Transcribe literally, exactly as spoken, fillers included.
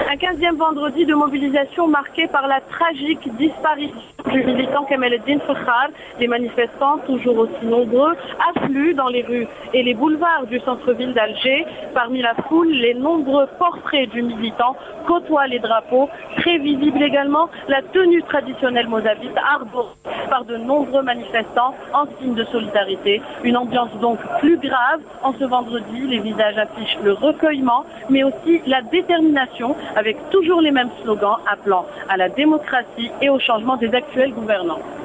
Un quinzième vendredi de mobilisation marqué par la tragique disparition du militant Kamel El-Din Fakhar. Les manifestants, toujours aussi nombreux, affluent dans les rues et les boulevards du centre-ville d'Alger. Parmi la foule, les nombreux portraits du militant côtoient les drapeaux. Très visible également, la tenue traditionnelle mozabite arborée par de nombreux manifestants en signe de solidarité. Une ambiance donc plus grave. En ce vendredi, les visages affichent le recueillement, mais aussi la détermination, avec toujours les mêmes slogans appelant à la démocratie et au changement des actuels gouvernants.